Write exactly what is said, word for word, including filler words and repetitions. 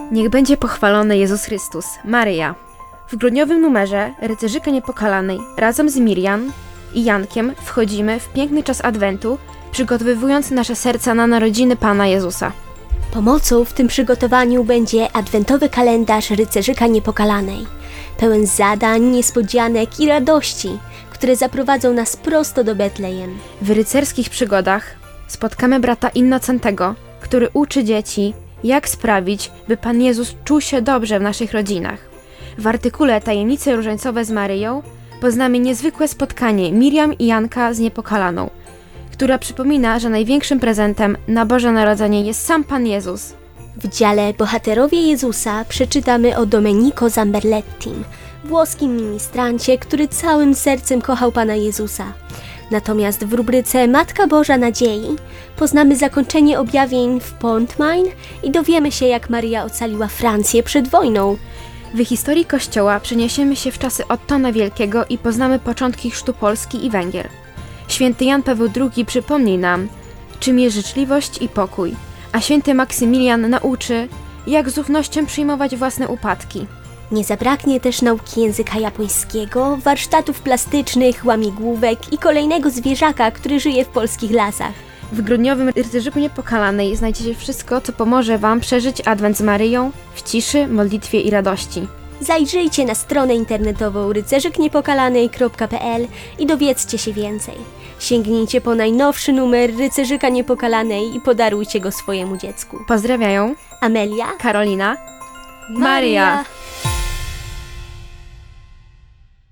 Niech będzie pochwalony Jezus Chrystus, Maryja. W grudniowym numerze Rycerzyka Niepokalanej razem z Miriam i Jankiem wchodzimy w piękny czas Adwentu, przygotowując nasze serca na narodziny Pana Jezusa. Pomocą w tym przygotowaniu będzie adwentowy kalendarz Rycerzyka Niepokalanej, pełen zadań, niespodzianek i radości, które zaprowadzą nas prosto do Betlejem. W rycerskich przygodach spotkamy brata Innocentego, który uczy dzieci, jak sprawić, by Pan Jezus czuł się dobrze w naszych rodzinach. W artykule Tajemnice różańcowe z Maryją poznamy niezwykłe spotkanie Miriam i Janka z Niepokalaną, która przypomina, że największym prezentem na Boże Narodzenie jest sam Pan Jezus. W dziale Bohaterowie Jezusa przeczytamy o Domenico Zamberlettim, włoskim ministrancie, który całym sercem kochał Pana Jezusa. Natomiast w rubryce Matka Boża Nadziei poznamy zakończenie objawień w Pontmain i dowiemy się, jak Maryja ocaliła Francję przed wojną. W historii Kościoła przeniesiemy się w czasy Ottona Wielkiego i poznamy początki chrztu Polski i Węgier. Święty Jan Paweł drugi przypomni nam, czym jest życzliwość i pokój, a święty Maksymilian nauczy, jak z ufnością przyjmować własne upadki. Nie zabraknie też nauki języka japońskiego, warsztatów plastycznych, łamigłówek i kolejnego zwierzaka, który żyje w polskich lasach. W grudniowym Rycerzyku Niepokalanej znajdziecie wszystko, co pomoże Wam przeżyć Adwent z Maryją w ciszy, modlitwie i radości. Zajrzyjcie na stronę internetową rycerzyk niepokalanej kropka p l i dowiedzcie się więcej. Sięgnijcie po najnowszy numer Rycerzyka Niepokalanej i podarujcie go swojemu dziecku. Pozdrawiają Amelia, Karolina, Maria. Maria.